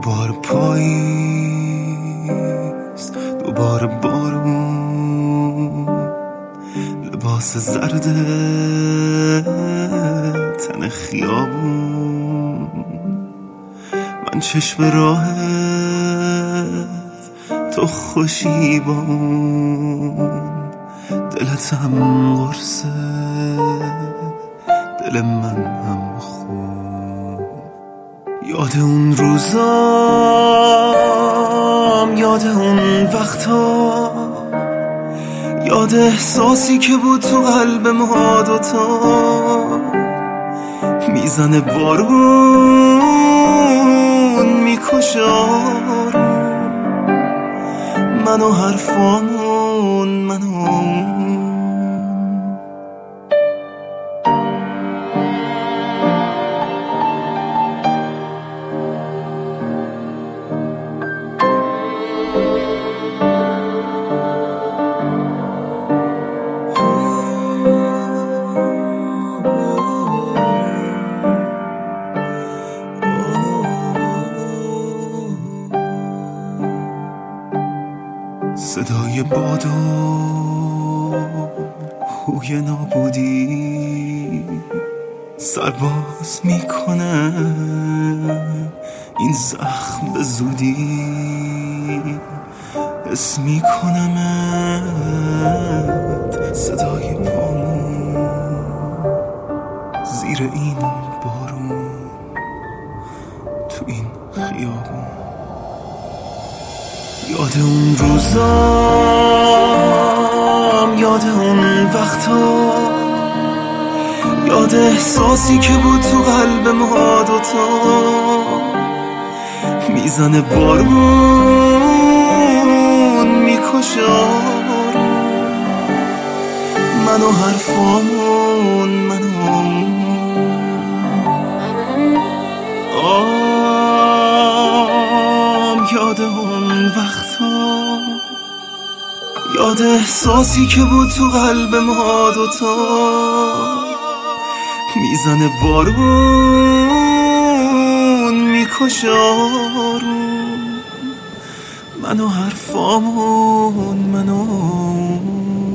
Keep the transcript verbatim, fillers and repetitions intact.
دوباره پاییز، دوباره بارون، لباس زرد تن خیابون، من چشم راهت، تو خوشیبان، دلتم قرصه، دل من هم خون. یاد اون روزام، یاد اون وقتا، یاد احساسی که بود تو قلب ما دوتا. میزنه بارون، میکشه آروم، من و حرفامون، من و صدای باد و هوی نابودی سرباز میکنه این زخم به زودی. حس میکنمت، صدای پامون زیر این بارون، تو این خیابون. یاد اون روزام، یاد اون وقتا، یاد احساسی که بود تو قلب ما دوتا. میزنه بارون، میکشه آروم، من و حرفامون، من و آم. یاد اون وقتا، یاد احساسی که بود تو قلب ما دوتا. میزنه بارون، میکشه آروم، من و حرفامون، من و